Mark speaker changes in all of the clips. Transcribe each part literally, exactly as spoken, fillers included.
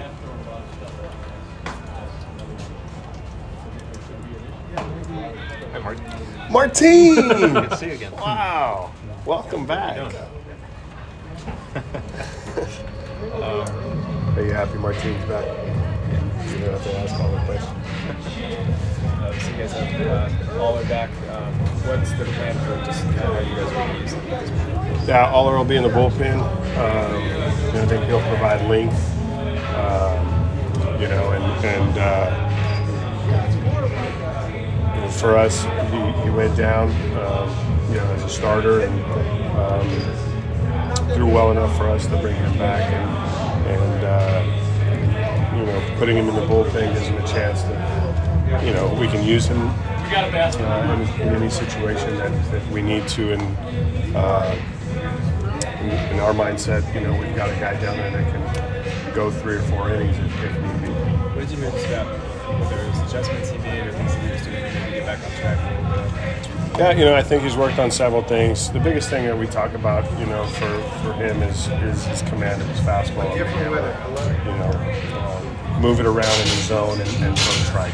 Speaker 1: Hi, Martin.
Speaker 2: Martine!
Speaker 1: Good to see you again.
Speaker 2: Wow. Welcome back.
Speaker 1: um,
Speaker 2: Are you happy Martine's back? You don't have to ask all the questions.
Speaker 3: Uh, so you guys have uh, Aller back. Um, what's the plan for just kind of how you guys are going to use it?
Speaker 2: Yeah, Aller will be in the bullpen. Um, you know, I think he'll provide length. Um, you know, and, and uh, you know, for us, he, he went down, um, you know, as a starter and um, threw well enough for us to bring him back. And, and uh, you know, putting him in the bullpen gives him a chance to, you know, we can use him uh, in, in any situation that, that we need to. And uh, in, in our mindset, you know, we've got a guy down there that can go three or four innings if, if need be.
Speaker 3: What did you notice about whether it was adjustments he made or things that he was doing to maybe get back on track a little bit?
Speaker 2: Yeah, you know, I think he's worked on several things. The biggest thing that we talk about, you know, for, for him is, is his command of his fastball. Being able to, you know, um, move it around in the zone and, and throw strikes.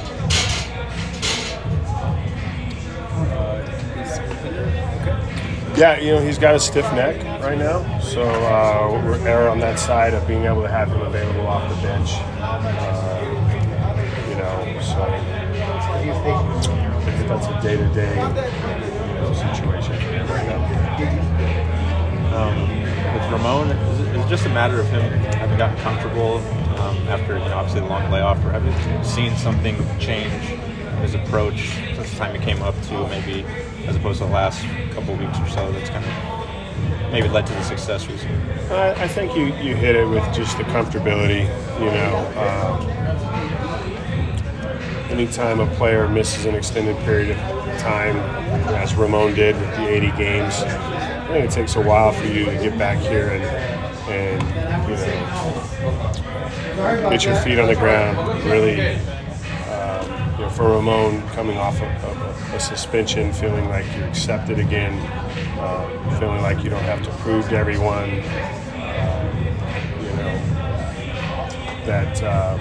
Speaker 2: Yeah, you know, he's got a stiff neck right now, so uh, we're err on that side of being able to have him available off the bench. Uh, you know, so I think that's a day-to-day you know, situation right now.
Speaker 1: um, with Ramon, is it, is it just a matter of him having gotten comfortable um, after, you know, obviously the long layoff, or have you seen something change his approach since the time he came up to maybe, as opposed to the last couple of weeks or so, that's kind of maybe led to the success recently?
Speaker 2: Uh, I think you, you hit it with just the comfortability, you know. Um, anytime a player misses an extended period of time, as Ramon did with the eighty games, I think it takes a while for you to get back here and, and you know, get your feet on the ground, really. You know, for Ramon coming off of, of a, a suspension, feeling like you're accepted again, uh, feeling like you don't have to prove to everyone, uh, you know, that uh,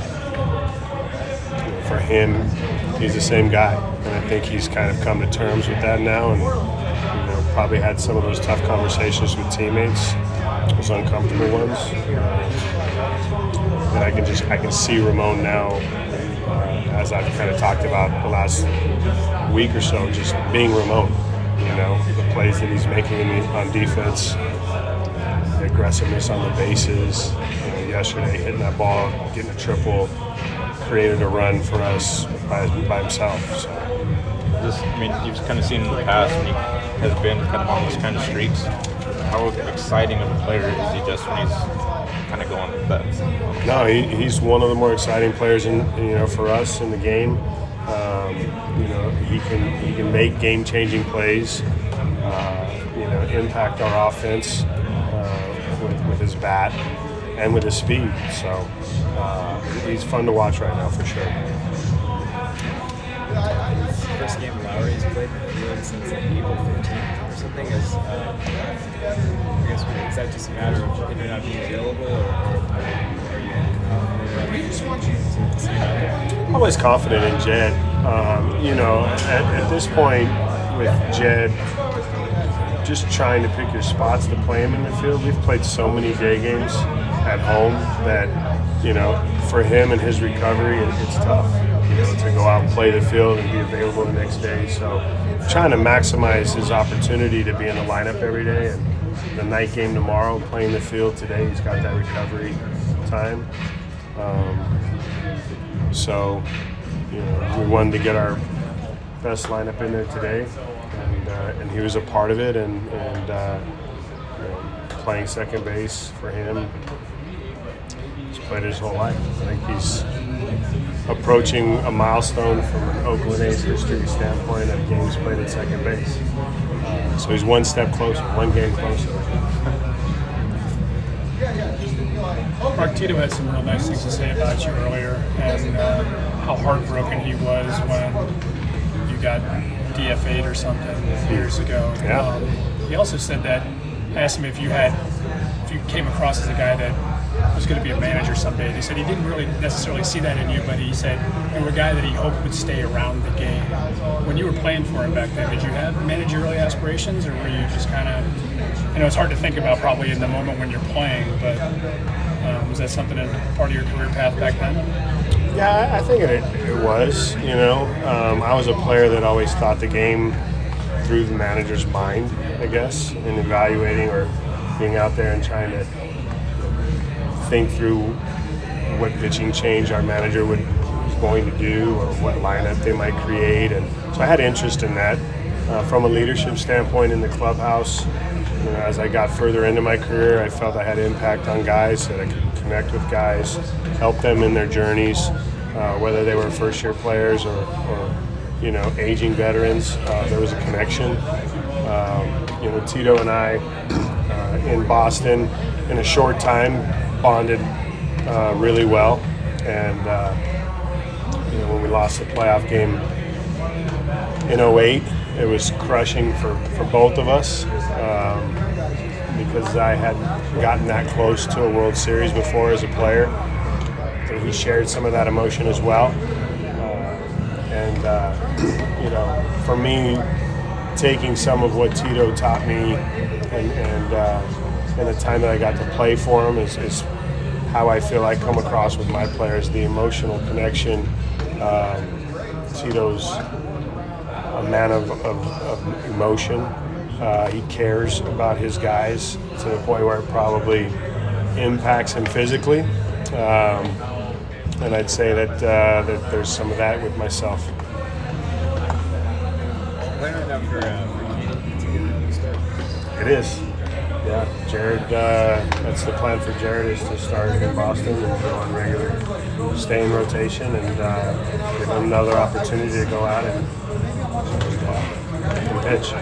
Speaker 2: you know, for him, he's the same guy. And I think he's kind of come to terms with that now, and you know, probably had some of those tough conversations with teammates, those uncomfortable ones. Uh, and I can just, I can see Ramon now, Uh, as I've kind of talked about the last week or so, just being Ramon, you know, the plays that he's making in the, on defense, the aggressiveness on the bases. You know, yesterday, hitting that ball, getting a triple, created a run for us by, by himself. So.
Speaker 1: Just, I mean, you've kind of seen in the past when he has been kind of on those kind of streaks. How exciting of a player is he just when he's kind of going with that?
Speaker 2: No, he, he's one of the more exciting players in you know for us in the game. Um, you know, he can he can make game-changing plays. Uh, you know, impact our offense uh, with, with his bat and with his speed. So uh, he's fun to watch right now for sure.
Speaker 3: First game Lowry's played in the field since like April fifteenth or something. Is uh, I guess is that just a matter of him not being available, or, or are you confident to see him out there?
Speaker 2: Always confident in Jed. Um, you know, at, at this point with Jed, just trying to pick your spots to play him in the field. We've played so many day games at home that, you know, for him and his recovery, it, it's tough, you know, to go out and play the field and be available the next day. So trying to maximize his opportunity to be in the lineup every day. And the night game tomorrow, playing the field today, he's got that recovery time. Um, so, you know, we wanted to get our best lineup in there today, and uh, and he was a part of it, and, and uh, you know, playing second base for him, he's played his whole life. I think he's approaching a milestone from an Oakland A's history standpoint of games played at second base. Uh, so he's one step closer, one game closer.
Speaker 4: Mark, Tito had some real nice things to say about you earlier, and uh, how heartbroken he was when you got D F A'd or something years ago.
Speaker 2: Yeah.
Speaker 4: Um, he also said that, I asked him if you had, if you came across as a guy that was going to be a manager someday. And he said he didn't really necessarily see that in you, but he said you were a guy that he hoped would stay around the game. When you were playing for him back then, did you have managerial aspirations, or were you just kind of, you know, it's hard to think about probably in the moment when you're playing, but um, was that something as part of your career path back then?
Speaker 2: Yeah, I think it, it was, you know. Um, I was a player that always thought the game through the manager's mind, I guess, in evaluating or being out there and trying to think through what pitching change our manager would was going to do or what lineup they might create. And so I had interest in that. Uh, from a leadership standpoint in the clubhouse, you know, as I got further into my career, I felt I had impact on guys, that I could connect with guys, help them in their journeys, uh, whether they were first-year players or, or, you know, aging veterans. Uh, there was a connection. Um, you know, Tito and I uh, in Boston, in a short time, bonded uh, really well. And, uh, you know, when we lost the playoff game in oh eight, it was crushing for, for both of us. Um, because I had gotten that close to a World Series before as a player. So he shared some of that emotion as well. Uh, and, uh, you know, for me, taking some of what Tito taught me and, and, uh, and the time that I got to play for him is, is how I feel I come across with my players, the emotional connection. Um, Tito's a man of, of, of emotion. Uh, he cares about his guys to the point where it probably impacts him physically. Um, and I'd say that, uh, that there's some of that with myself.
Speaker 3: Playing right now for, uh, for Katie to get a new start.
Speaker 2: It is. Yeah, Jared, uh, that's the plan for Jared, is to start in Boston and go on regular, stay in rotation, and uh, give him another opportunity to go out and, and, uh, and pitch.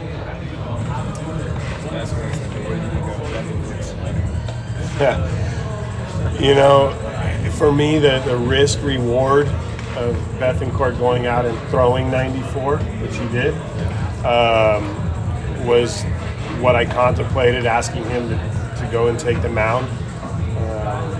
Speaker 2: Yeah. You know, for me, the, the risk reward of Bethancourt going out and throwing ninety-four, which he did, um, was what I contemplated, asking him to, to go and take the mound. Um,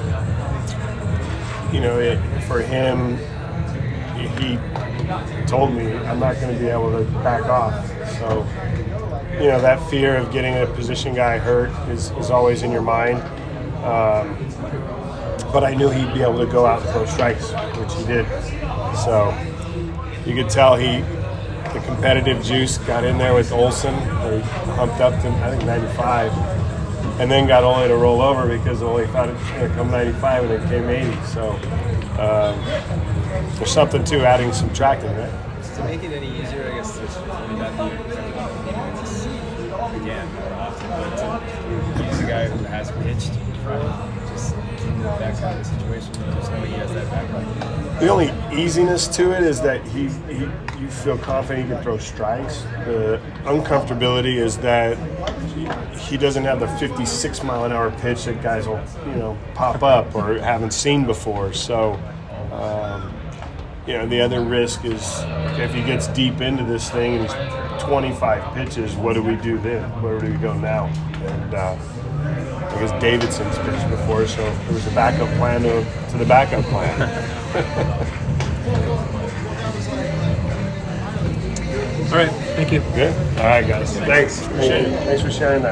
Speaker 2: you know, it, for him, he, he told me, I'm not going to be able to back off. So, you know, that fear of getting a position guy hurt is, is always in your mind. Um, but I knew he'd be able to go out and throw strikes, which he did. So you could tell he, the competitive juice got in there with Olsen, where he humped up to, I think, ninety-five, and then got only to roll over because Ole thought it was going to come ninety-five and it came eighty. So um, there's something to adding, subtracting, right?
Speaker 3: To make it any easier, I guess, there's only that the this again more often, but to use a guy who has pitched in front, just in that kind of situation, just knowing he has that background.
Speaker 2: The only easiness to it is that he, he you feel confident he can throw strikes. The uncomfortability is that he, he doesn't have the fifty-six mile an hour pitch that guys will, you know, pop up or haven't seen before. So, um, you know, the other risk is if he gets deep into this thing and he's twenty-five pitches, what do we do then? Where do we go now? And uh, I guess Davidson's pitched before, so there was a backup plan to, to the backup plan.
Speaker 4: All right, thank you.
Speaker 2: Good? All right, guys. Thanks. Appreciate it. Thanks for sharing that.